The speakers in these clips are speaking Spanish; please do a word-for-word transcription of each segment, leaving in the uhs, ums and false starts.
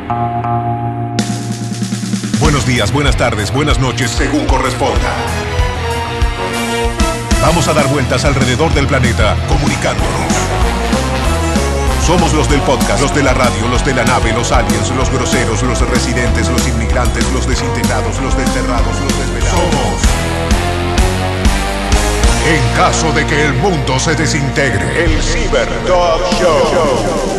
Buenos días, buenas tardes, buenas noches, según corresponda. Vamos a dar vueltas alrededor del planeta, comunicándonos. Somos los del podcast, los de la radio, los de la nave, los aliens, los groseros, los residentes, los inmigrantes, los desintegrados, los desterrados, los desvelados. Somos. En caso de que el mundo se desintegre, el Cyber Talk Show.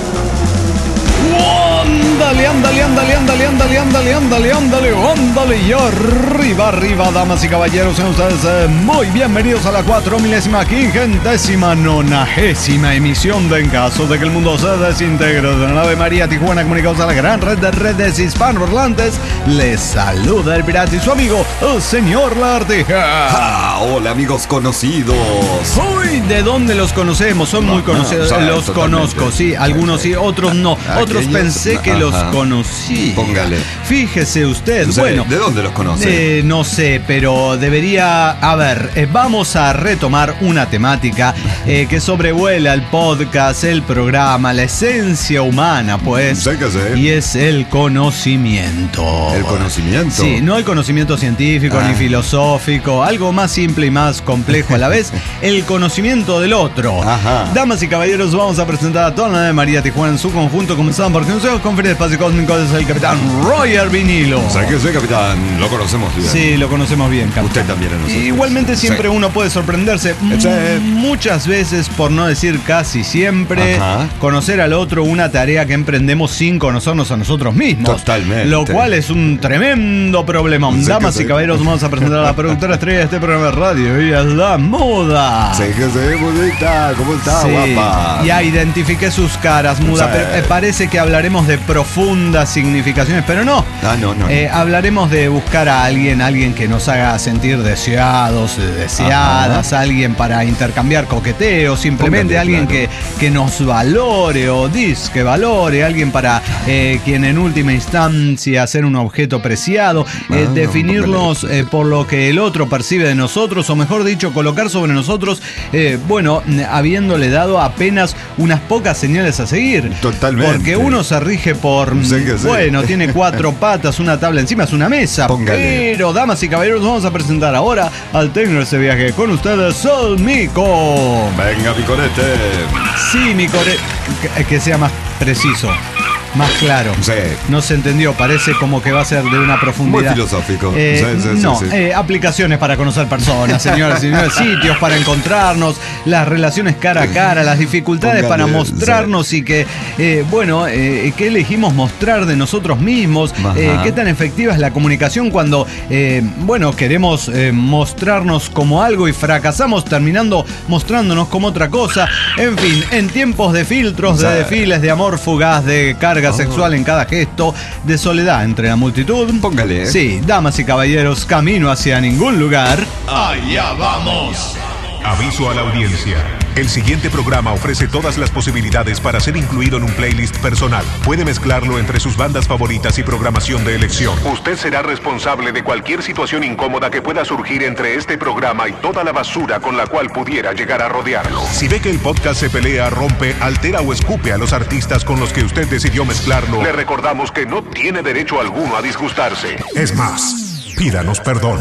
Ándale, ándale, ándale, ándale, ándale, ándale, ándale, ándale, ándale, y arriba, arriba, damas y caballeros, sean ustedes eh, muy bienvenidos a la cuatro milésima, quingentésima, nonagésima emisión de En caso de que el mundo se desintegre de la nave María Tijuana, comunicados a la gran red de redes hispanoparlantes. Les saluda el pirata y su amigo, el señor Lagartija. Ah, hola amigos conocidos. Uy, ¿de dónde los conocemos? Son No, muy conocidos, no, o sea, los totalmente. conozco, sí, algunos sí, otros no, otros Aquellos, pensé que ajá. los conocí. Póngale. Fíjese usted, O sea, bueno. ¿de dónde los conoce? Eh, no sé, pero debería... A ver, eh, vamos a retomar una temática eh, que sobrevuela el podcast, el programa, la esencia humana, pues. Sé que sé. Y es el conocimiento. ¿El conocimiento? Sí, no el conocimiento científico Ah. ni filosófico, algo más simple y más complejo a la vez, el conocimiento del otro. Ajá. Damas y caballeros, vamos a presentar a toda la nave María Tijuana en su conjunto, comenzando por Consejo Conferencia de Espacio Cósmico, es el capitán Roger Vinilo. Sé que sé, capitán. Lo conocemos bien. Sí, lo conocemos bien, capitán. Usted también a nosotros. Igualmente siempre Sí. uno puede sorprenderse. Sí. M- Muchas veces, por no decir casi siempre, Ajá. conocer al otro una tarea que emprendemos sin conocernos a nosotros mismos. Totalmente. Lo cual es un tremendo problema. Sí, Damas que y sí. caballeros, vamos a presentar a la productora estrella de este programa de radio. Ella es la Muda. Sé que sé, bonita. ¿Cómo está, Sí, guapa? ya identifiqué sus caras, Muda, Sí. pero eh, parece que hablaremos de profundas significaciones, pero no. Ah, no, no. Eh, hablaremos de buscar a alguien, alguien que nos haga sentir deseados, eh, deseadas, alguien para intercambiar coqueteos, simplemente Póngale, alguien claro. que, que nos valore o dis que valore, alguien para eh, quien en última instancia ser un objeto preciado, eh, Ah, definirnos póngale. eh, por lo que el otro percibe de nosotros, o mejor dicho, colocar sobre nosotros, eh, bueno, habiéndole dado apenas unas pocas señales a seguir. Totalmente. Porque uno se rige por, Sí que sí. bueno, tiene cuatro patas, una tabla encima, es una mesa. Póngale. Pero, damas y caballeros, vamos a presentar ahora al técnico de este viaje. Con ustedes, el Mico. Venga, picorete. Sí, Mico, que, que sea más preciso, más claro. Sí. No se entendió, parece como que va a ser de una profundidad. Muy filosófico. Eh, Sí, sí, sí, no, sí. eh, aplicaciones para conocer personas, señoras y señores, sitios para encontrarnos, las relaciones cara a cara, las dificultades Póngale, para mostrarnos y que, eh, bueno, eh, qué elegimos mostrar de nosotros mismos, Ajá. eh, qué tan efectiva es la comunicación cuando, eh, bueno, queremos eh, mostrarnos como algo y fracasamos terminando mostrándonos como otra cosa. En fin, en tiempos de filtros, de Sí. desfiles, de amor fugaz, de carga Oh. sexual en cada gesto, de soledad entre la multitud. Póngale. Sí, damas y caballeros, camino hacia ningún lugar. Allá vamos. Aviso a la audiencia. El siguiente programa ofrece todas las posibilidades para ser incluido en un playlist personal. Puede mezclarlo entre sus bandas favoritas y programación de elección. Usted será responsable de cualquier situación incómoda que pueda surgir entre este programa y toda la basura con la cual pudiera llegar a rodearlo. Si ve que el podcast se pelea, rompe, altera o escupe a los artistas con los que usted decidió mezclarlo, le recordamos que no tiene derecho alguno a disgustarse. Es más, pídanos perdón.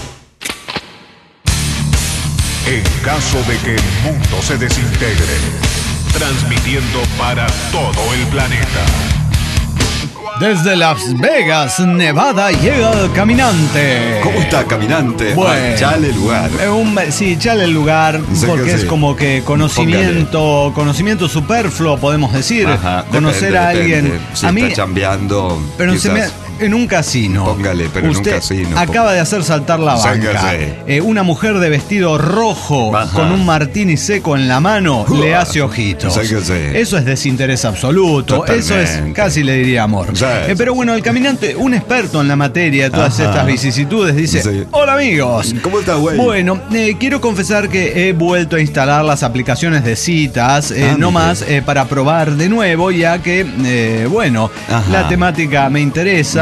En caso de que el mundo se desintegre, transmitiendo para todo el planeta. Desde Las Vegas, Nevada, llega el caminante. ¿Cómo está, caminante? Bueno. Chale lugar. Eh, un- sí, echale el lugar, Sé porque que es sí. como que conocimiento, conocimiento superfluo, podemos decir. Ajá, Conocer depende, a alguien. depende. Si a mí, está chambeando. pero se me, quizás. en un casino. Póngale, pero en un Usted casino, acaba de hacer saltar la Sé que banca. sí. Eh, una mujer de vestido rojo Ajá. con un martini seco en la mano Uah. le hace ojitos. Sé que sí. Eso es desinterés absoluto. Eso es, Totalmente. casi le diría amor. Sí, Eh, sí, pero bueno, el caminante, un experto en la materia de todas Ajá. estas vicisitudes, dice: Sí. hola amigos. ¿Cómo está, güey? Bueno, eh, quiero confesar que he vuelto a instalar las aplicaciones de citas, eh, Ah, no mire. más eh, para probar de nuevo, ya que, eh, bueno, Ajá. la temática me interesa.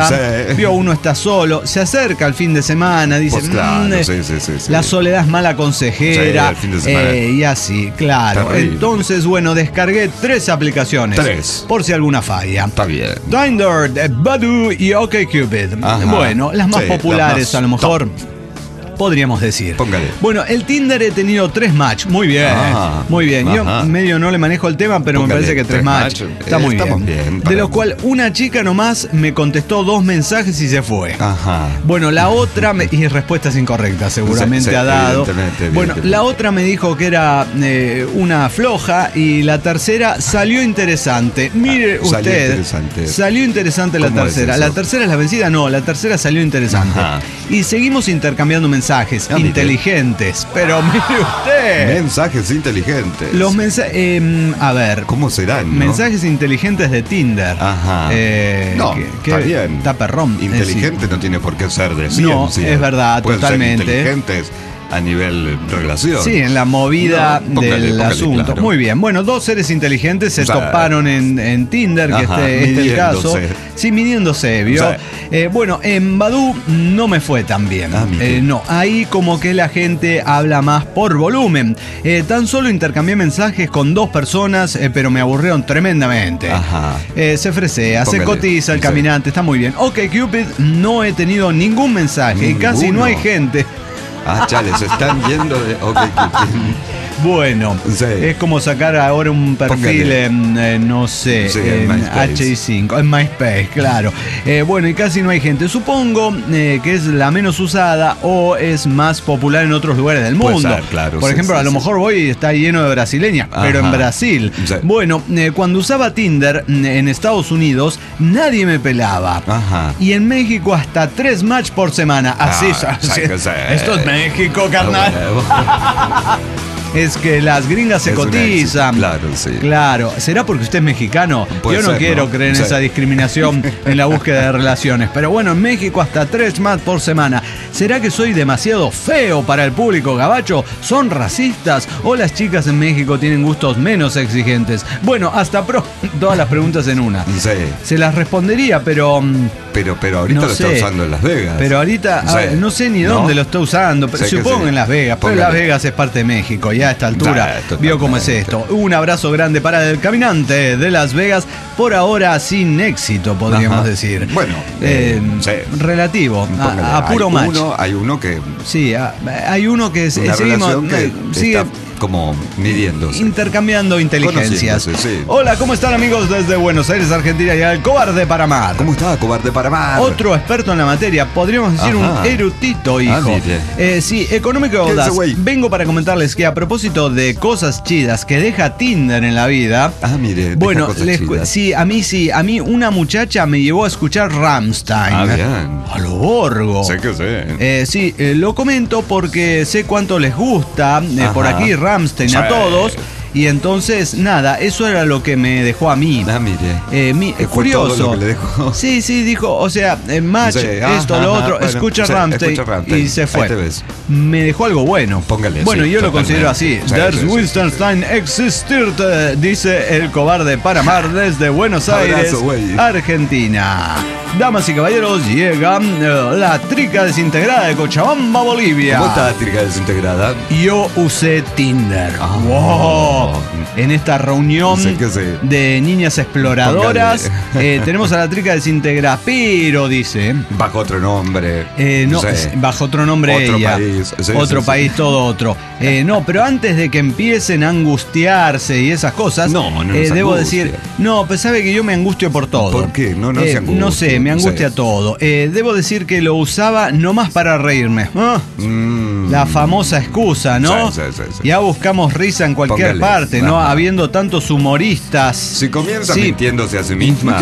casa, Sí. vio uno está solo, se acerca al fin de semana, dice, Pues claro, "Mm, sí, sí, sí, sí. la soledad es mala consejera", Sí, el fin de semana. eh, y así, claro. Terrible. Entonces, bueno, descargué tres aplicaciones. Tres. Por si alguna falla. Está bien. Tinder, eh, Badoo y OkCupid. Ajá. Bueno, las más Sí, populares las más a lo mejor. Podríamos decir. Póngale. Bueno, el Tinder he tenido tres match. Muy bien. Ah, muy bien. Yo ajá. medio no le manejo el tema, pero Póngale, me parece que tres tres match. match, Está eh, muy estamos bien. bien, De para- lo cual una chica nomás me contestó dos mensajes y se fue. Ajá. Bueno, la otra, me, y respuestas incorrectas seguramente Sí, sí, ha dado. evidentemente, Bueno, evidentemente. la otra me dijo que era eh, una floja y la tercera salió interesante. Mire Ah, salió usted. interesante. Salió interesante la ¿Cómo es tercera. eso? La tercera es la vencida, no, la tercera salió interesante. Ajá. Y seguimos intercambiando mensajes Ah, mire. inteligentes. Pero mire usted. Mensajes inteligentes. Los mensajes. a ver. ¿Cómo serán? no? Mensajes inteligentes de Tinder. Ajá. Eh, no, que- está que- bien. Está perrón. eh, Inteligente no tiene por qué ser de No, ciencia. es verdad, Pueden totalmente. ser inteligentes a nivel relación. Sí, en la movida No, póngale, del póngale, asunto. claro. Muy bien. Bueno, dos seres inteligentes se O sea, toparon en, en Tinder, que ajá, este, este es el caso. midiéndose. Sí, midiéndose, ¿vio? O sea, Eh, bueno, en Badoo no me fue tan bien. Ah, mire. Eh, no, ahí como que la gente habla más por volumen. Eh, tan solo intercambié mensajes con dos personas, eh, pero me aburrieron tremendamente. Ajá. Eh, se fresea, se Póngale, cotiza el sí. caminante, está muy bien. Ok, Cupid, no he tenido ningún mensaje y casi no hay Ninguno. gente. Ah, chale, se están yendo de. Ok, Bueno, Sí. es como sacar ahora un perfil Póngale. en, eh, no sé, Sí, en en MySpace. H I cinco, en MySpace, claro. Eh, bueno, y casi no hay gente. Supongo eh, que es la menos usada o es más popular en otros lugares del Puede mundo. ser, claro, Por sí, ejemplo, sí, a lo sí. mejor voy y está lleno de brasileñas, pero en Ajá. Brasil. Sí. Bueno, eh, cuando usaba Tinder mm, en Estados Unidos, nadie me pelaba. Ajá. Y en México hasta tres match por semana. Así, Ah, así- sí que sí. Esto es México, carnal. Es que las gringas se Es un cotizan. éxito, claro, sí. Claro. ¿Será porque usted es mexicano? Puede Yo no ser, quiero ¿no? creer en Sí. esa discriminación en la búsqueda de relaciones. Pero bueno, en México hasta tres más por semana. ¿Será que soy demasiado feo para el público gabacho? ¿Son racistas? ¿O las chicas en México tienen gustos menos exigentes? Bueno, hasta pronto. Todas las preguntas en una. Sí. Se las respondería, pero... mm, Pero, pero ahorita no lo sé. está usando en Las Vegas. Pero ahorita Sí. a ver, no sé ni ¿No? dónde lo está usando, pero Sé que supongo sí. en Las Vegas, pero Póngale. Las Vegas es parte de México, ya a esta altura Ya, totalmente. vio cómo es esto. Un abrazo grande para el caminante de Las Vegas, por ahora sin éxito, podríamos Ajá. decir. Bueno, Eh, eh, sí. relativo, Póngale, a, a puro hay match. Uno, hay uno que. Sí, a- hay uno que es- Una seguimos, relación que eh, sigue está como midiéndose. intercambiando inteligencias. Conociéndose, sí. Hola, ¿cómo están amigos desde Buenos Aires, Argentina y al cobarde para amar? ¿Cómo está, cobarde para mar? Otro experto en la materia, podríamos decir Ajá. un erudito, hijo. Ah, mire. Eh, sí, Económico ¿Qué Audaz. ese güey? Vengo para comentarles que a propósito de cosas chidas que deja Tinder en la vida. Ah, mire. deja Bueno, cosas les cu- chidas. sí, a mí sí, a mí una muchacha me llevó a escuchar Rammstein. Ah, bien. A lo borgo. Sé que sé. Eh, sí, eh, lo comento porque sé cuánto les gusta eh, Ajá. por aquí Rammstein a Sí. todos. Y entonces, nada, eso era lo que me dejó a mí. Ah, mire. Eh, mi- Eh, fue curioso. todo lo que le dejó. Sí, sí, dijo, o sea, eh, match, Sí, esto, ajá, lo ajá, otro, bueno, escucha sí, Rammstein escucha Rammstein. y se Ahí fue. te ves. Me dejó algo bueno. Póngale, Bueno, sí, yo lo totalmente. considero así. Sí, Der sí, sí, Wilstenstein existiert, dice el cobarde para amar desde Buenos Aires, Abrazo, güey. Argentina. Damas y caballeros, llega eh, la trica desintegrada de Cochabamba, Bolivia. ¿Cómo está la trica desintegrada? Yo usé Tinder. Ah. Wow. En esta reunión Sé que sí. de niñas exploradoras Póngale. eh, tenemos a la trica desintegrada, pero dice Bajo otro nombre. eh, no, sé. bajo otro nombre Otro ella, país. Sí, otro sí, sí. país, todo otro. Eh, no, pero antes de que empiecen a angustiarse y esas cosas, No, no nos eh, debo angustia. decir, no, pues sabe que yo me angustio por todo. ¿Por qué? No, no Eh, se angustie. No sé, me angustia Sí. todo. Eh, debo decir que lo usaba nomás para reírme. Ah. Mm. La famosa excusa, ¿no? Sí, sí, sí, sí. Ya buscamos risa en cualquier Póngale. parte, ¿no? Ajá. Habiendo tantos humoristas. Si comienza Sí. mintiéndose a sí misma,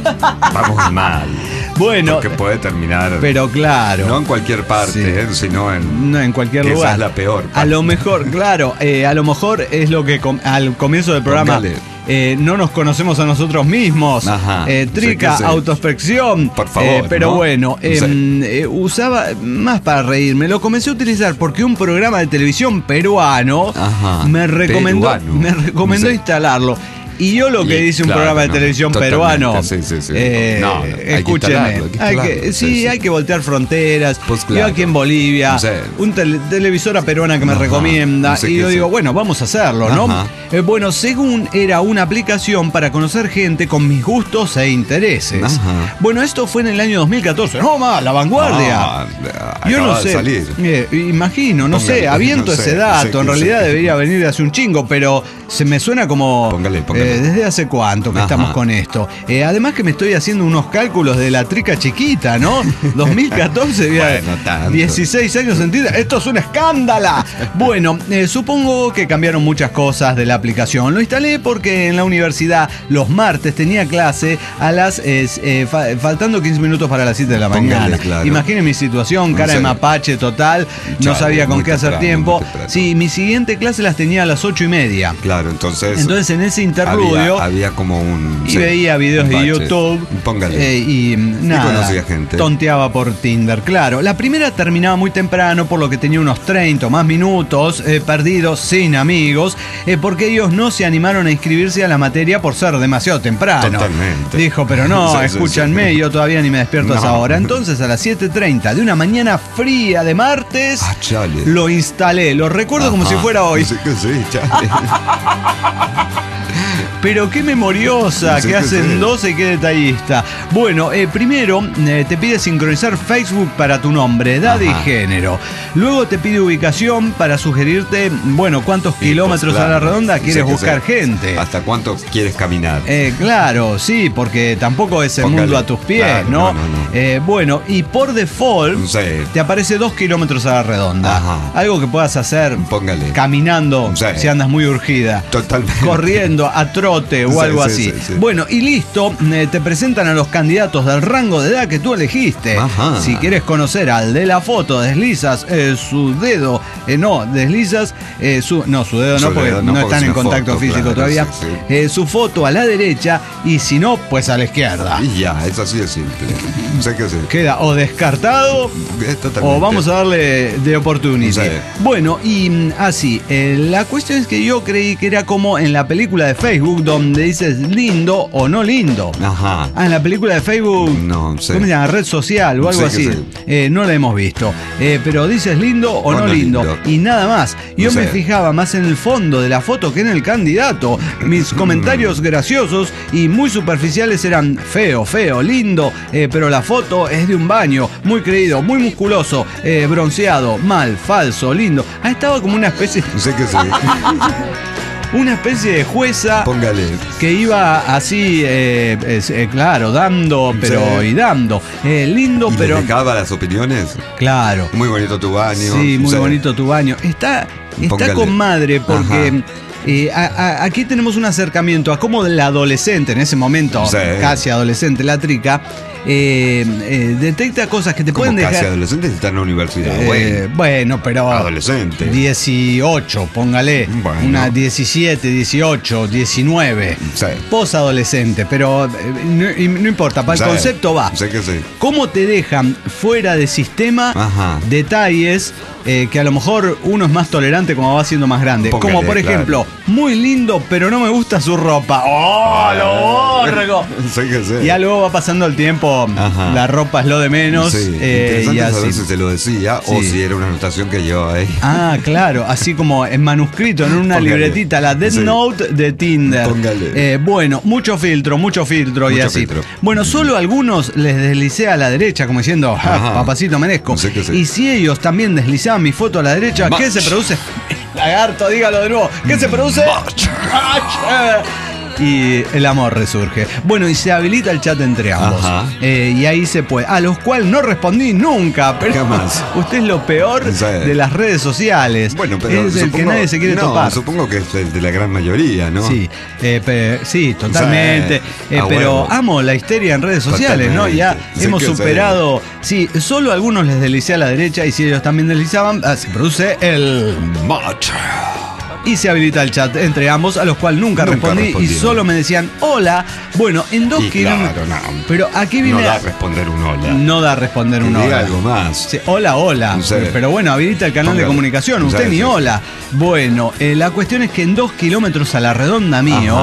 vamos mal. Bueno, Porque puede terminar. pero claro. No en cualquier parte, Sí. eh, sino en. No, en cualquier Esa lugar. es la peor A parte. lo mejor, claro, eh, a lo mejor es lo que com- al comienzo del programa Póngale. eh, no nos conocemos a nosotros mismos. Ajá, Eh, trica, sí que sí. autoinspección. Por favor, Eh, pero ¿no? bueno, Sí. em, eh, usaba más para reírme. Lo comencé a utilizar porque un programa de televisión peruano Ajá, me recomendó, peruano. me recomendó Sí. instalarlo. Y yo lo que Y, dice un claro, programa de no, televisión totalmente, peruano, sí, sí, sí. eh, No, no, hay que escúcheme, instalarlo, hay que hay que- instalarlo, sí, sí, sí. hay que voltear fronteras. Pues Yo claro. aquí en Bolivia, Sí. un tele- televisora peruana que me Ajá, recomienda, no sé y qué yo es. digo, bueno, vamos a hacerlo, ¿no? Ajá. Eh, bueno, según era una aplicación para conocer gente con mis gustos e intereses. Ajá. Bueno, esto fue en el año dos mil catorce. No más, la vanguardia. Ah, Yo no acaba de sé, salir. eh, imagino, no Póngale, sé, aviento no sé, ese no dato, sé, en no realidad sé. debería venir de hace un chingo, pero se me suena como Póngale, póngale. eh, desde hace cuánto que Ajá. estamos con esto. Eh, además que me estoy haciendo unos cálculos de la trica chiquita, ¿no? dos mil catorce, había Bueno, tanto. dieciséis años en Tinder. Esto es un escándalo. Bueno, eh, supongo que cambiaron muchas cosas de la aplicación. Lo instalé porque en la universidad los martes tenía clase a las eh, eh, fa- faltando quince minutos para las siete de la Póngale, mañana. claro. Imaginen mi situación, cara Sí. de mapache total, no Chale, sabía con muy qué hacer temprano, tiempo. muy temprano. Sí, mi siguiente clase las tenía a las ocho y media. Claro, entonces. Entonces en ese interludio Había, había como un. y sí, veía videos un de bache. YouTube. Póngale. eh, y mm, nada. conocía gente. Tonteaba por Tinder, claro. La primera terminaba muy temprano, por lo que tenía unos treinta o más minutos eh, perdidos sin amigos, eh, porque ellos no se animaron a inscribirse a la materia por ser demasiado temprano. Totalmente. Dijo, pero no, Sí, sí, escúchanme, sí. yo todavía ni me despierto a esa No. hora. Entonces a las siete treinta de una mañana fría de martes, Ah, chale. lo instalé. Lo recuerdo como Ajá. si fuera hoy. Sí, que sí, chale. Pero qué memoriosa, Sí, que que hacen sí. doce, qué detallista. Bueno, eh, primero eh, te pide sincronizar Facebook para tu nombre, edad y Ajá. género. Luego te pide ubicación para sugerirte, bueno, cuántos Sí, kilómetros pues, a la claro. redonda quieres Sí, que buscar sí. gente. ¿Hasta cuánto quieres caminar? Eh, claro, sí, porque tampoco es el Póngale. mundo a tus pies, Claro, ¿no? no, no, no. Eh, bueno, y por default Sí. te aparece dos kilómetros a la redonda. Ajá. Algo que puedas hacer Póngale. caminando Sí. si andas muy urgida. Totalmente. Corriendo a trote o Sí, algo sí, así. sí, sí. Bueno, y listo, eh, te presentan a los candidatos del rango de edad que tú elegiste. Ajá. Si quieres conocer al de la foto, deslizas eh, su dedo, eh, no, deslizas eh, su, no, su dedo Su no, porque dedo no, no, porque están es en una contacto foto, físico claro, todavía, sí, sí. Eh, su foto a la derecha y si no, pues a la izquierda. Y ya, es así de simple. Sé que sí. Queda o descartado Es totalmente. o vamos a darle de oportunity. Sí. Bueno, y mm, así, eh, la cuestión es que yo creí que era como en la película de Facebook donde dices lindo o no lindo. Ajá. Ah, en la película de Facebook, No sé. ¿cómo se llama? Red social o algo Sí, que así. sí. Eh, no la hemos visto. Eh, pero dices lindo o, O no, no lindo. lindo. Y nada más. Yo No me sé. fijaba más en el fondo de la foto que en el candidato. Mis comentarios graciosos y muy superficiales eran feo, feo, lindo, eh, pero la foto es de un baño, muy creído, muy musculoso, eh, bronceado, mal, falso, lindo. Ah, estaba como una especie, Sé que sí. una especie de jueza Póngale. que iba así, eh, es, eh, claro, dando, pero Sí. y dando. Eh, lindo, ¿Y pero le dejaba las opiniones? claro. Muy bonito tu baño. Sí, muy bonito tu baño. Está, está Póngale. con madre porque Ajá. eh, a- a- aquí tenemos un acercamiento a cómo la adolescente, en ese momento, Sí. casi adolescente, la trica, eh, eh, detecta cosas que te Como pueden casi dejar. adolescente está en la universidad. Eh, bueno. bueno, pero Adolescente. dieciocho, póngale. Bueno. Una diecisiete, dieciocho, diecinueve. Sí. Posadolescente, pero eh, no, y no importa, para el Sí. concepto va. Sé que sí. ¿Cómo te dejan fuera de sistema Ajá. detalles eh, que a lo mejor uno es más tolerante como va siendo más grande? Póngale, Como por claro. ejemplo, muy lindo, pero no me gusta su ropa. ¡Oh, lo borgo! Sé que sí. Ya luego va pasando el tiempo, Ajá. la ropa es lo de menos. Sí. eh, y Interesante saber así. si se lo decía o Sí. si era una anotación que llevaba ahí. Ah, claro, así como en manuscrito, en una Póngale. libretita, la Death Sí. Note de Tinder. Póngale. Eh, bueno, mucho filtro, mucho filtro y Mucho así. filtro. Bueno, solo algunos les deslicé a la derecha, como diciendo, "Ah, Ajá. papacito merezco. Sí que sí. Y si ellos también deslizaban mi foto a la derecha, ¿qué Match. se produce? Lagarto, dígalo de nuevo. ¿Qué se produce? Match. Match. Y el amor resurge. Bueno, y se habilita el chat entre ambos. Ajá. Eh, y ahí se puede. A los cuales no respondí nunca. Pero Jamás. usted es lo peor Sí. de las redes sociales. Bueno, pero es el que supongo- nadie se quiere no, topar. supongo que es el de la gran mayoría, ¿no? Sí, eh, pe- sí, totalmente. Sí, Eh, a pero huevo. amo la histeria en redes sociales, ¿no? Totalmente. Ya Sí hemos que sí. superado. Sí, solo algunos les deslicé a la derecha y si ellos también deslizaban, ah, se produce el. Match. Y se habilita el chat entre ambos, a los cuales nunca, Nunca respondí y respondieron. solo me decían hola. Bueno, en dos Y kilómetros. claro, no. Pero aquí viene. No da a- a responder un hola. no da a responder Que un diga hola. algo más. Sí, hola, hola. Sí. Pero bueno, habilita el canal de Póngale. comunicación. Usted Sí, ni sí, sí. hola. Bueno, eh, la cuestión es que en dos kilómetros a la redonda mío, Ajá.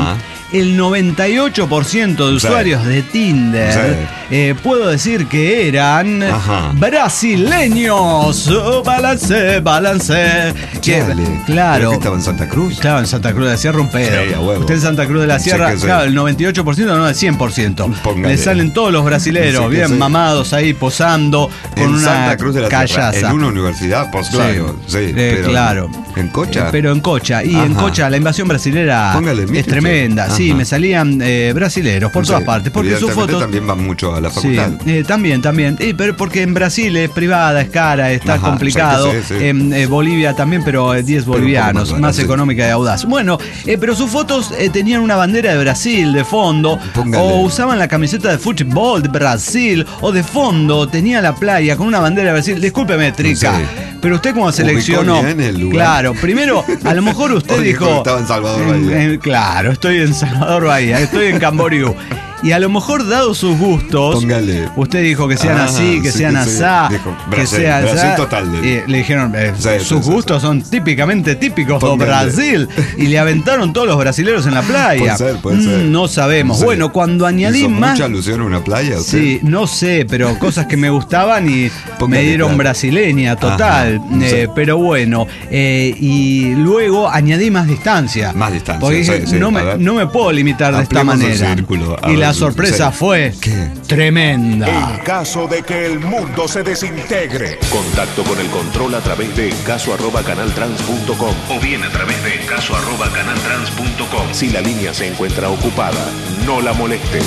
el noventa y ocho por ciento de Sí. usuarios de Tinder, Sí. eh, puedo decir que eran Ajá. brasileños. Oh, balance, balance. Que- Chale. claro. ¿Pero que estaba en Santa Cruz? Claro, en Santa Cruz de la Sierra un pedo. Sí, a huevo. Usted en Santa Cruz de la Sí Sierra, que sí. claro, el noventa y ocho por ciento, no, el cien por ciento. Póngale. Le salen todos los brasileros, Sí que bien sí. mamados ahí posando con En una Santa Cruz de la Sierra, callaza. en una universidad, pues Sí. claro, sí, Eh, pero claro. ¿en Cocha? Eh, pero en Cocha. Y en Ajá. Cocha la invasión brasilera Póngale, mire es tremenda. usted. Sí, Ajá. me salían eh, brasileros por Sí, todas partes. Porque sus evidentemente fotos. también van mucho a la Sí, facultad. eh, también, también. Eh, pero porque en Brasil es privada, es cara, está Ajá, complicado. sí que sí, sí. En eh, Bolivia también, pero eh, diez un poco bolivianos, más más, barato, sí. económica y audaz. Bueno, eh, pero sus fotos eh, tenían una bandera de Brasil de fondo, Póngale. o usaban la camiseta de fútbol de Brasil, o de fondo tenía la playa con una bandera de Brasil. Discúlpeme, Trica, Sí. pero usted como Ubicó seleccionó. bien el lugar. Claro, primero, a lo mejor usted O dijo que dijo. estaba en Salvador en- Bahía. en- claro, estoy en Salvador Bahía, estoy en Camboriú. Y a lo mejor, dado sus gustos, Póngale. usted dijo que sean Ah, así, que sí, sean que sí. asá, Dijo, que Brasil, sean Brasil asá. total, le Y dijo. le dijeron, eh, Sí, sus sí, sí, gustos son típicamente típicos de Póngale. Brasil. Y le aventaron todos los brasileros en la playa. Puede ser, puede Mm, ser. No sabemos. Sí. Bueno, cuando añadí ¿Hizo más. mucha alusión a una playa? usted? Sí, no sé, pero cosas que me gustaban y Póngale, me dieron claro. brasileña total. Ajá, Eh, sí. Pero bueno, eh, y luego añadí más distancia. Más distancia, Porque dije, sí, sí, no, a me, ver. no me puedo limitar de esta Ampliemos el manera. círculo, a Y la ver, sorpresa sí. fue ¿Qué? tremenda. En caso de que el mundo se desintegre. Contacto con el control a través de encaso arroba canaltrans punto com o bien a través de encaso arroba canaltrans punto com. Si la línea se encuentra ocupada, no la moleste.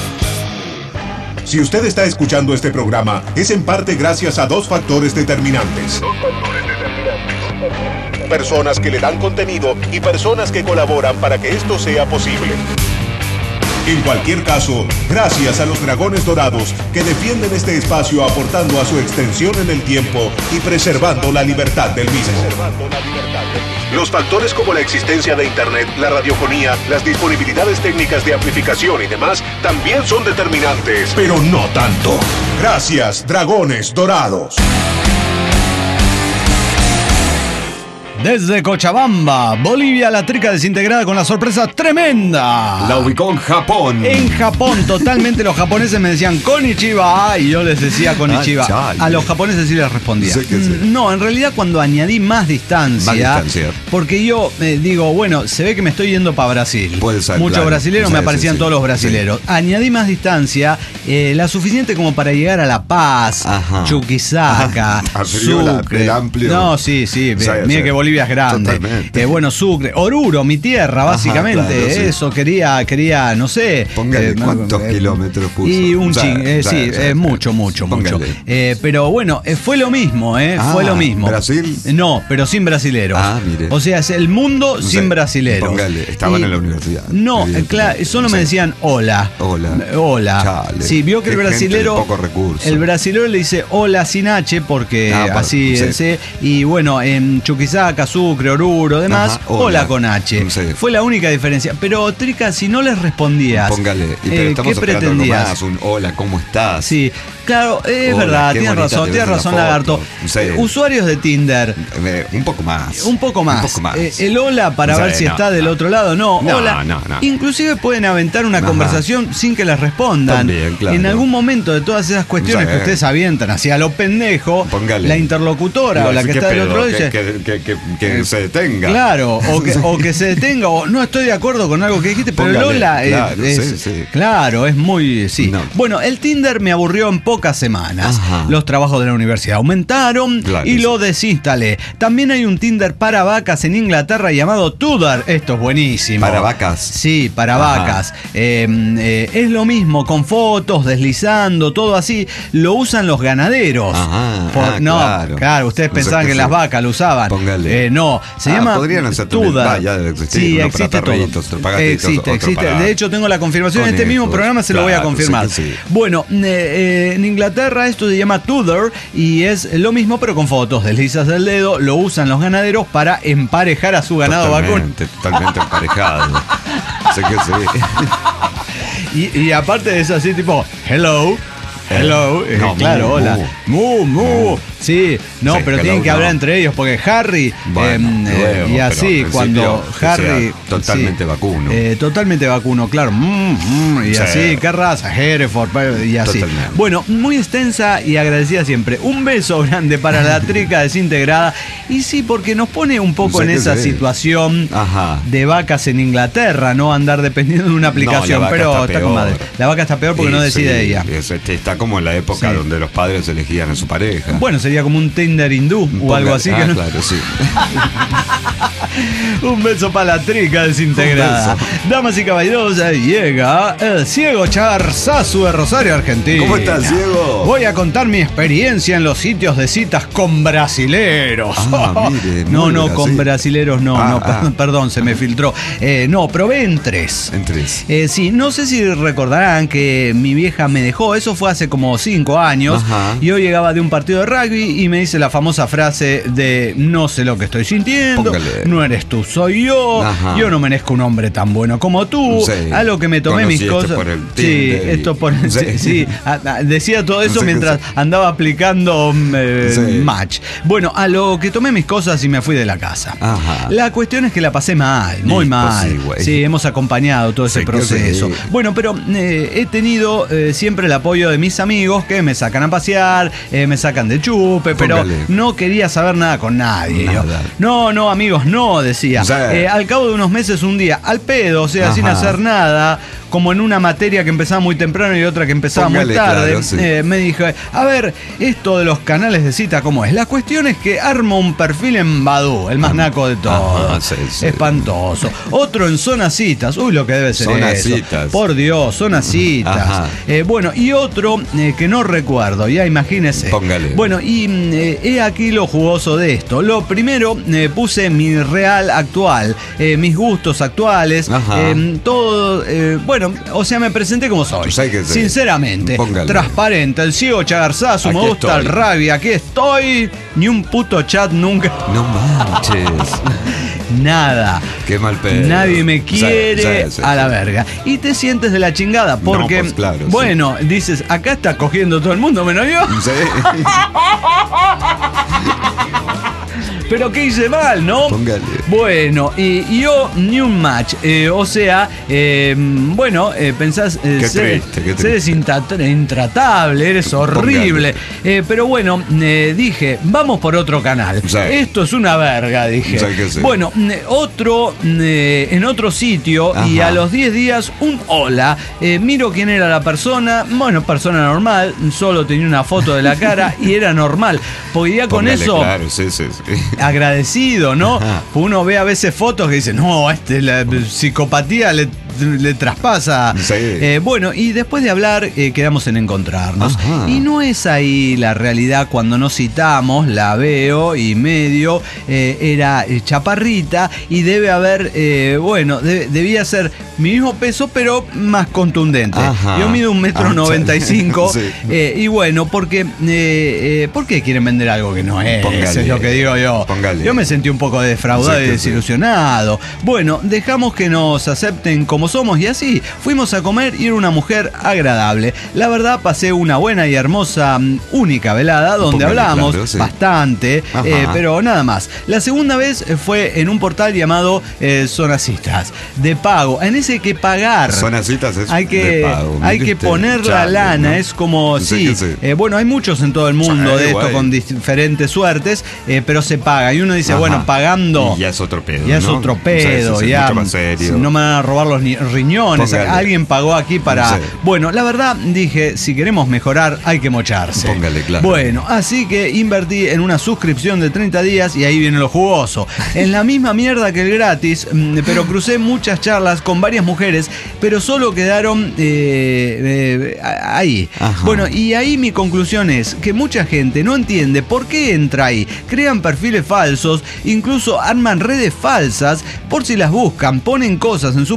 Si usted está escuchando este programa, es en parte gracias a dos factores determinantes. Personas que le dan contenido y personas que colaboran para que esto sea posible. En cualquier caso, gracias a los Dragones Dorados que defienden este espacio aportando a su extensión en el tiempo y preservando la libertad del mismo. Los factores como la existencia de Internet, la radiofonía, las disponibilidades técnicas de amplificación y demás también son determinantes, pero no tanto. Gracias, Dragones Dorados. Desde Cochabamba, Bolivia, la Trica desintegrada con la sorpresa tremenda. La ubicó en Japón. En Japón, totalmente los japoneses me decían konnichiwa y yo les decía konnichiwa. Ah, chale. A los japoneses sí les respondía. Sí que sí. Mm, No, en realidad cuando añadí más distancia, Más distancia. porque yo eh, digo, bueno, se ve que me estoy yendo para Brasil. Puede ser, Muchos claro. brasileros Sí, me sí, aparecían sí. todos los brasileros. Añadí más distancia, eh, la suficiente como para llegar a La Paz, Ajá. Chuquisaca, Ajá. Arriba la- Sucre. el amplio. No, sí, sí, Sí, mire sí. que Bolivia es grande. Totalmente. Eh, bueno, Sucre, Oruro, mi tierra, básicamente. claro, sí. Eso quería, quería, no sé. Póngale, eh, ¿cuántos eh, kilómetros puso? Y un Ya, ching, eh, ya, sí, ya, eh, ya. mucho, mucho, mucho. Póngale. Eh, pero bueno, eh, fue lo mismo, ¿eh? Ah, fue lo mismo. ¿Brasil? No, pero sin brasileros. Ah, mire. O sea, es el mundo Sí, sin brasileros. póngale, estaban Y- en la universidad, No, eh, evidentemente. claro, solo me Sí. decían hola. Hola. Eh, Hola. Chale. Sí, vio que Qué el gente de brasilero. pocos recursos. El brasilero le dice hola sin H porque Ah, pa- así sí. sí. Y bueno, en Chuquisaca, Sucre, Oruro, demás, Ajá, hola. hola. con H. Sí. Fue la única diferencia. Pero, Trica, si no les respondías, Póngale. Y pero eh, estamos ¿qué esperando algo pretendías? más, un hola, ¿cómo estás? Sí, claro, es Hola, verdad, qué tienes bonita razón, te tienes ves en la razón, foto. Lagarto. Sí. Eh, Usuarios de Tinder. Eh, un poco más. Un poco más. Un poco más. Eh, el hola para Sí, ver si no, está del no. otro lado, no. No, hola. no, no. Inclusive pueden aventar una Ajá. conversación sin que les respondan. También, claro. En algún momento de todas esas cuestiones Sí. que ustedes avientan hacia lo pendejo, Póngale. la interlocutora Iba o a la que decir, está ¿qué del otro lado pedo? dice. Que, que, que, que, que se detenga. Claro, o que, o que se detenga, o no estoy de acuerdo con algo que dijiste, pero el Póngale, hola eh, claro, es, sí, sí. claro, es muy, sí. No. Bueno, el Tinder me aburrió en pocas semanas. Ajá. Los trabajos de la universidad aumentaron Claro y que lo sí. desinstalé. También hay un Tinder para vacas en Inglaterra llamado Tudor. Esto es buenísimo. ¿Para vacas? Sí, para Ajá. vacas. Eh, eh, es lo mismo, con fotos, deslizando, todo así. Lo usan los ganaderos. Ajá, Por- ah, no, claro. claro, ustedes No sé pensaban qué que sí. las vacas lo usaban. Póngale. Eh, no, se Ah, llama podrían hacer también. Tudor. Va, ya debe existir, Sí, uno para existe perritos, todo. otro para gatitos, Existe, otro existe. para De hecho, tengo la confirmación en este mismo conejos. programa, se lo voy a Claro, confirmar. sí que sí. Bueno, eh, eh, en Inglaterra esto se llama Tudor y es lo mismo pero con fotos. Deslizas el dedo, lo usan los ganaderos para emparejar a su ganado vacuno. Totalmente, totalmente emparejado. Sé que sí. Y, y aparte es así tipo, hello, Hello, eh, No, claro, mu, hola. Mu, mu. Sí, no, Sí, pero hello, tienen que no. hablar entre ellos porque Harry Bueno, eh, eh, luego, y así pero al cuando principio que Harry sea totalmente sí, vacuno. eh, totalmente vacuno, claro. Mm, mm, y Sí. así, qué raza, Hereford y así. Totalmente. Bueno, muy extensa y agradecida siempre. Un beso grande para la trica desintegrada. Y sí, porque nos pone un poco Sí, en que esa sí. situación Ajá. de vacas en Inglaterra, no andar dependiendo de una aplicación. No, la vaca pero está está con peor. madre. La vaca está peor porque Sí, no decide sí, ella. es- este, está como en la época Sí. donde los padres elegían a su pareja. Bueno, sería como un Tinder hindú o algo Ponga- así. ah, que no- claro, sí. Un beso para la trica desintegrada. Un beso. Damas y caballeros, ahí llega el ciego Charzazu de Rosario, Argentina. ¿Cómo estás, ciego? Voy a contar mi experiencia en los sitios de citas con brasileros. Ah, mire, no, muy no, Brasil. con brasileros no, Ah, no, ah. perdón, perdón, se me filtró. Eh, no, probé en tres. En tres. Eh, sí, no sé si recordarán que mi vieja me dejó, eso fue hace como cinco años. Ajá. Yo llegaba de un partido de rugby y me dice la famosa frase de no sé lo que estoy sintiendo, Póngale. no eres tú, soy yo, Ajá. yo no merezco un hombre tan bueno como tú. Sí. A lo que me tomé Conocí mis esto cosas. por el sí, Tinder y- esto por Sí. sí, sí. A- a- decía todo eso Sí, mientras sí. andaba aplicando mm, eh, Sí. match. Bueno, a lo que tomé mis cosas y me fui de la casa. Ajá. La cuestión es que la pasé mal, muy Y, pues, mal. sí, güey. Sí, hemos acompañado todo ese Sí, que proceso. sí. Bueno, pero eh, he tenido eh, siempre el apoyo de mis amigos que me sacan a pasear, eh, me sacan de chupe, pero Póngale. no quería saber nada con nadie. Yo, Nada. no, no, amigos, no, decía. Sí. Eh, al cabo de unos meses, un día, al pedo, o sea, Ajá. sin hacer nada, como en una materia que empezaba muy temprano y otra que empezaba Póngale, muy tarde, claro, sí. eh, me dije, a ver, esto de los canales de cita, ¿cómo es? La cuestión es que armo un perfil en Badoo, el más naco de todos. Ajá, sí, sí. Espantoso. Otro en Zona Citas. Uy, lo que debe ser Zona eso. Citas. Por Dios, Zona Citas. Ajá. Eh, bueno, y otro eh, que no recuerdo, ya imagínese. Póngale. Bueno, y mm, eh, he aquí lo jugoso de esto. Lo primero, eh, puse mi real actual, eh, mis gustos actuales, Ajá. eh, todo, eh, bueno, o sea, me presenté como soy. Pues hay que ser. Sinceramente, Póngale. transparente, el ciego Chagarzazo, me Aquí gusta el estoy. rugby, aquí estoy, ni un puto chat nunca, No manches. nada. Qué mal pedo. Nadie me quiere Sí, sí, sí, a la sí. verga. Y te sientes de la chingada porque, No, pues claro, sí. bueno, dices, acá está cogiendo todo el mundo menos yo. Sí. Pero ¿qué hice mal, no? Póngale. Bueno, y, y yo ni un match. Eh, o sea, eh, bueno, eh, pensás, eh, Qué ser, triste, qué ser es triste. intra- intratable, eres horrible. Eh, pero bueno, eh, dije, vamos por otro canal. Sí. Esto es una verga, dije. Sí, que sí. Bueno, eh, otro, eh, en otro sitio, y Ajá. a los diez días, un hola. Eh, miro quién era la persona. Bueno, persona normal, solo tenía una foto de la cara y era normal. Porque ya con Póngale, eso Claro, sí, sí, sí. agradecido, ¿no? Ajá. Uno ve a veces fotos que dicen, no, este, la psicopatía le, le traspasa. Sí. Eh, bueno, y después de hablar, eh, quedamos en encontrarnos. Ajá. Y no es ahí la realidad cuando nos citamos, la veo y medio, eh, era eh, chaparrita y debe haber, eh, bueno, de- debía ser mi mismo peso, pero más contundente. Ajá. Yo mido un metro Ah, noventa y cinco. sí. eh, y bueno, porque, eh, eh, ¿por qué quieren vender algo que no es? Póngale. Es lo que digo yo. Póngale. Yo me sentí un poco defraudado Sí, y que sí. desilusionado. Bueno, dejamos que nos acepten como somos y así fuimos a comer y era una mujer agradable. La verdad, pasé una buena y hermosa, mm, única velada donde Póngale, hablamos claro, sí. bastante, Ajá. eh, pero nada más. La segunda vez eh, fue en un portal llamado eh, Zona Citas, de pago. En ese hay que pagar. Zona Citas es Hay que, de pago. hay Mire que usted, poner la chale, lana, ¿no? es como, Sí, sí, que sí. eh, bueno, hay muchos en todo el mundo Sí, de esto guay. con diferentes suertes, eh, pero se paga. Y uno dice, Ajá. bueno, pagando... Y ya es otro pedo. Ya es ¿no? otro pedo, Sí, sí, sí, ya mucho más serio. no me van a robar los ni- riñones. Póngale. Alguien pagó aquí para. Sí. Bueno, la verdad dije, si queremos mejorar, hay que mocharse. Póngale, claro. Bueno, así que invertí en una suscripción de treinta días y ahí viene lo jugoso. En la misma mierda que el gratis, mm, pero crucé muchas charlas con varias mujeres, pero solo quedaron eh, eh, ahí. Ajá. Bueno, y ahí mi conclusión es que mucha gente no entiende por qué entra ahí. Crean perfiles falsos, incluso arman redes falsas por si las buscan, ponen cosas en sus perfiles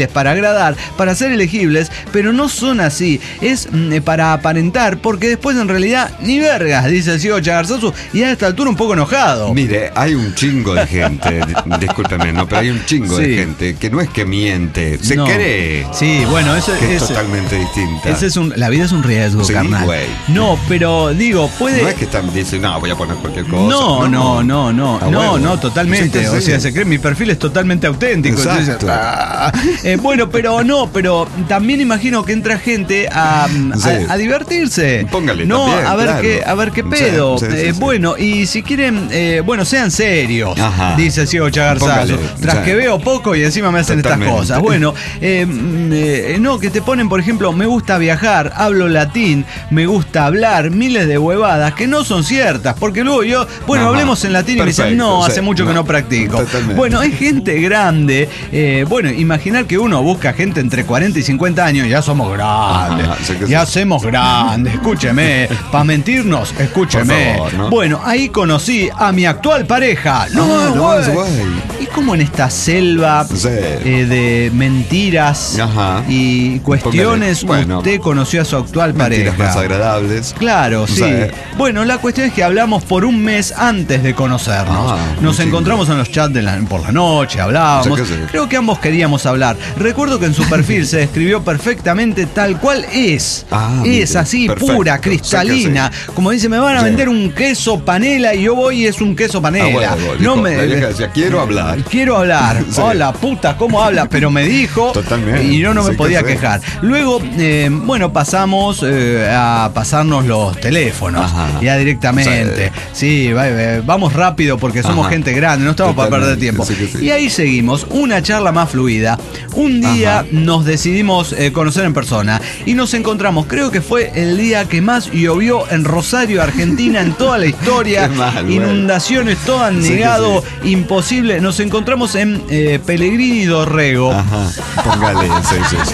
para agradar, para ser elegibles, pero no son así. Es mm, para aparentar, porque después en realidad ni vergas, dice el ciego Chagarzazu, y a esta altura un poco enojado. Mire, hay un chingo de gente, discúlpeme, no, pero hay un chingo sí. de gente que no es que miente, se no. cree. Sí, bueno, eso que es ese, totalmente distinta. Ese es un, la vida es un riesgo, sí, carnal. Güey. No, pero digo, puede. No es que están, dice, no, voy a poner cualquier cosa. No, no, no, no, no, no, no, totalmente. Sí, o sea, se cree, mi perfil es totalmente auténtico. Entonces, ah, eh, bueno, pero no, pero también imagino que entra gente a, sí. a, a divertirse. Póngale no, también, a ver claro. qué, a ver qué pedo. Sí, sí, sí, eh, sí. Bueno, y si quieren, eh, bueno, sean serios, ajá. dice el ciego Chagarzazo. Tras sí. que veo poco y encima me hacen totalmente. Estas cosas. Bueno, eh, eh, no, que te ponen, por ejemplo, me gusta viajar, hablo latín, me gusta hablar, miles de huevadas que no son ciertas, porque luego yo, bueno, ajá. hablemos en latín. Perfecto, y me dicen, no, sí, hace mucho no, que no practico. Totalmente. Bueno, hay gente grande. Eh, bueno, imaginar que uno busca gente entre cuarenta y cincuenta años, ya somos grandes. Ajá, ya sí. hacemos grandes, escúcheme. Para mentirnos, escúcheme. Favor, ¿no? Bueno, ahí conocí a mi actual pareja. No, ah, no güey. güey. Y como en esta selva sí. eh, de mentiras ajá. y cuestiones, bueno, usted conoció a su actual mentiras pareja. Más agradables. Claro, sí. sí. Bueno, la cuestión es que hablamos por un mes antes de conocernos. Ah, Nos encontramos chingo. en los chats de la, por la noche, hablábamos. Sí. Creo que ambos queríamos hablar. Recuerdo que en su perfil se describió perfectamente tal cual es. Ah, es mire, así, perfecto. pura, cristalina. Sí. Como dice, me van a sí. vender un queso panela y yo voy y es un queso panela. Ah, bueno, no dijo, me decía, quiero hablar. Quiero hablar. Sí. Hola, puta, ¿cómo habla? Pero me dijo. Totalmente. Y yo no me sí, podía que quejar. Luego, eh, bueno, pasamos eh, a pasarnos los teléfonos. Ajá. Ya directamente. Sí, sí va, va, vamos rápido porque somos Ajá. gente grande, no estamos Totalmente. para perder tiempo. Sí, sí. Y ahí seguimos, una charla más fluida. Un día Ajá. nos decidimos eh, conocer en persona y nos encontramos, creo que fue el día que más llovió en Rosario, Argentina, en toda la historia. Mal, Inundaciones, bueno. todo anegado, sí, sí. imposible. Nos encontramos en eh, Pellegrini y Dorrego. Ajá, póngale, sí, sí, sí.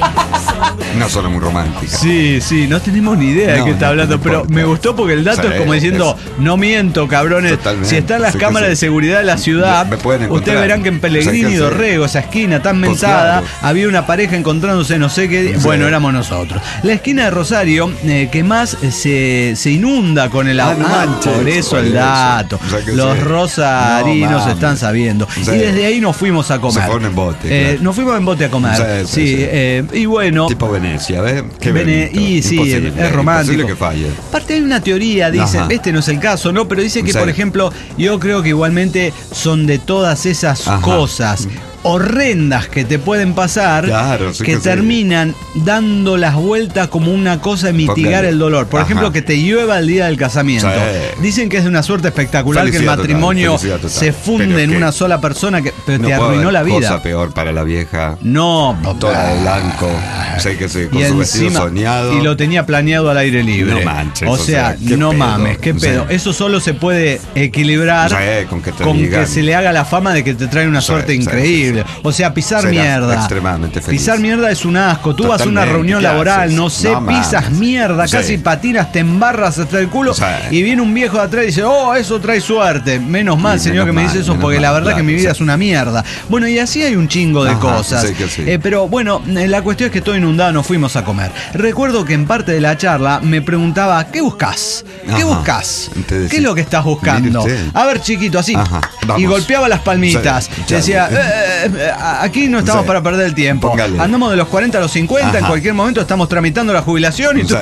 No solo muy romántica. Sí, sí, no tenemos ni idea no, de qué está no, hablando, no pero me gustó porque el dato sí, es como diciendo, es... no miento, cabrones. Totalmente. Si están las sí, cámaras sí. de seguridad de la ciudad, ustedes verán que en Pellegrini y Dorrego, esa esquina tan mentada, pues claro. había una pareja encontrándose no sé qué. Sí. Bueno, éramos nosotros. La esquina de Rosario, eh, que más se, se inunda con el agua. Ah, no por eso el dato. O sea Los sí. rosarinos no, están sabiendo. Sí. Y desde ahí nos fuimos a comer. Se fueron en bote. Eh, claro. Nos fuimos en bote a comer. Sí, sí, sí. Eh, y bueno. Tipo Venecia, ¿ves? Qué Vene y sí, imposible, es romántico. Que falle. Aparte hay una teoría, dicen, Ajá. este no es el caso, ¿no? Pero dice que, sí. por ejemplo, yo creo que igualmente son de todas esas Ajá. cosas horrendas que te pueden pasar, claro, sí que, que terminan sí. dando las vueltas como una cosa de mitigar Porque, el dolor. Por Ajá. ejemplo, que te llueva el día del casamiento. Sí. Dicen que es de una suerte espectacular felicidad que el matrimonio total, total. se funde pero en que una sola persona, que pero no te arruinó la vida. Cosa peor para la vieja. No, toda de blanco. Sé que sí, con y su encima, vestido soñado. Y lo tenía planeado al aire libre. No manches. O sea, o sea no pedo? mames, qué pedo. Sí. Eso solo se puede equilibrar sí, con, que, te con que se le haga la fama de que te trae una sí, suerte sí, increíble. Sí, sí. O sea, pisar Será mierda. Extremadamente feliz. Pisar mierda es un asco. Tú Totalmente. vas a una reunión laboral, no sé, no, pisas mames. mierda, sí. casi patinas, te embarras hasta el culo. Sí. Y viene un viejo de atrás y dice, oh, eso trae suerte. Menos mal, sí, señor, menos que me dice eso, porque mal, la verdad claro, que mi vida sí. es una mierda. Bueno, y así hay un chingo de Ajá, cosas. Sí, sí. Eh, pero bueno, la cuestión es que todo inundado, nos fuimos a comer. Recuerdo que en parte de la charla me preguntaba, ¿qué buscas? ¿Qué Ajá. buscas? Entonces, ¿qué es lo que estás buscando? A ver, chiquito, así. Ajá, y golpeaba las palmitas. Sí, decía, eh, eh, aquí no estamos sí. para perder el tiempo. Póngale. Andamos de los cuarenta a los cincuenta, Ajá. en cualquier momento estamos tramitando la jubilación y sí.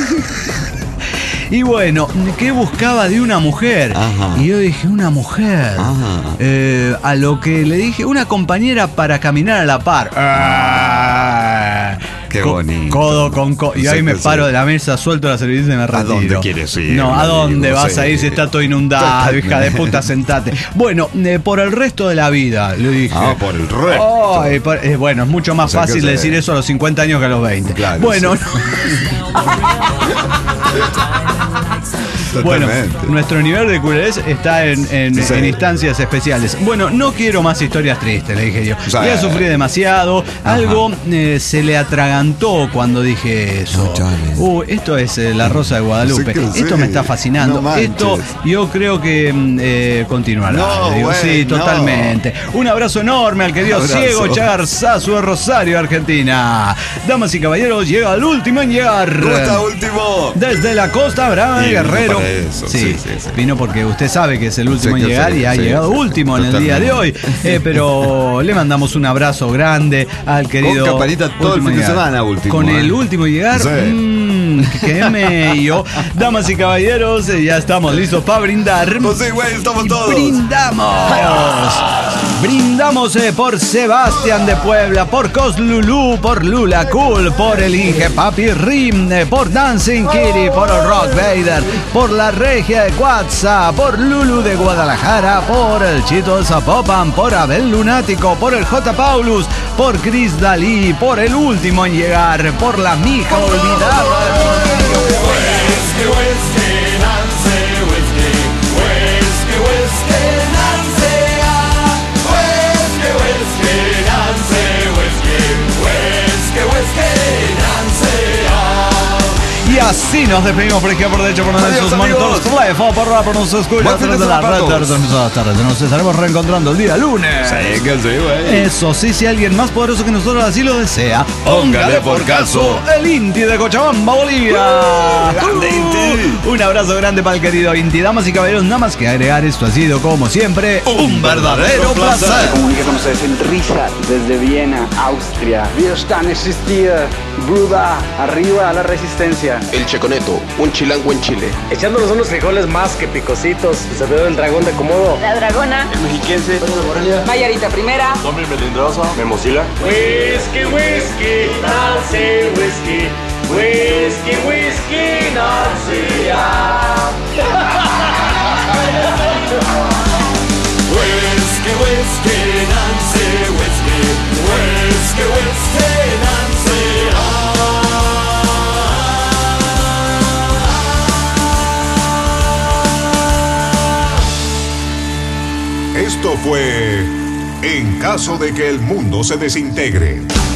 Y bueno, ¿qué buscaba de una mujer? Ajá. Y yo dije, una mujer. Eh, a lo que le dije, una compañera para caminar a la par. Ah, Qué bonito. Codo con codo. Y sí, ahí me paro sí. de la mesa, suelto la servilleta y me retiro. ¿A dónde quieres ir? No, ¿a dónde vas sí. a ir si está todo inundado? Hija de puta, sentate. Bueno, eh, por el resto de la vida, le dije. Ah, por el resto. Oh, eh, por, eh, bueno, es mucho más o sea, fácil decir eso a los cincuenta años que a los veinte. Claro, bueno, sí. Bueno, nuestro nivel de culerés está en, en, sí. en instancias especiales. Bueno, no quiero más historias tristes, le dije yo. O sea, ya sufrí demasiado. Ajá. Algo eh, se le atragantó encantó cuando dije eso. No, uh, esto es eh, La Rosa de Guadalupe. Sí, esto sí. me está fascinando. No esto yo creo que eh, continuará. No, Digo, bueno, sí, totalmente. Un abrazo enorme al querido Abrazo. Ciego Chagarzazu de Rosario, Argentina. Damas y caballeros, llega el último en llegar. ¿Cómo está, último? Desde la costa, Brava Sí, Guerrero. vino para eso, Sí, sí, sí, sí. vino porque usted sabe que es el último Sí, en que llegar sí, y ha sí, llegado sí, último en el totalmente. día de hoy. Eh, pero le mandamos un abrazo grande al querido. Con campanita todo el último fin de en llegar. semana, último, Con eh. el último en llegar. Sí. Mmm, qué mello. Damas y caballeros, eh, ya estamos listos para brindar. Pues sí, güey, estamos todos. Brindamos. Brindamos eh, por Sebastián de Puebla, por Coslulú, por Lula Cool, por el Inge Papi Rim, eh, por Dancing Kitty, por el Rock Vader, por la Regia de Cuatza, por Lulu de Guadalajara, por el Chito de Zapopan, por Abel Lunático, por el J. Paulus, por Chris Dalí, por el último en llegar, por la mija olvidada. Y así nos despedimos por izquierda, por derecha, por Adiós, nuestros amigos. monitores teléfono, por la por nos escucha Buen a fin de través de la semana red para de todos. las tardes. Nos estaremos reencontrando el día lunes. Sí, que sí, güey. Eso sí, si alguien más poderoso que nosotros así lo desea, Póngale por caso. el Inti de Cochabamba, Bolivia. grande Inti. Un abrazo grande para el querido Inti. Damas y caballeros, nada más que agregar, esto ha sido como siempre un verdadero placer. Comunica con ustedes en Richard desde Viena, Austria. Widerstand existida, Bruda, arriba a la resistencia. El Checoneto, un chilango en Chile. Echándonos unos frijoles más que picositos. Se ve el dragón de Komodo. La Dragona, El Mexiquense. Mayarita Primera, Tommy Melindrosa. Memosila. Whisky, whisky, Nancy, whisky. Whisky, whisky, Nancy. ah. Whiskey, whiskey, Nancy, whiskey. Whiskey, whiskey, Nancy. Esto fue En caso de que el mundo se desintegre.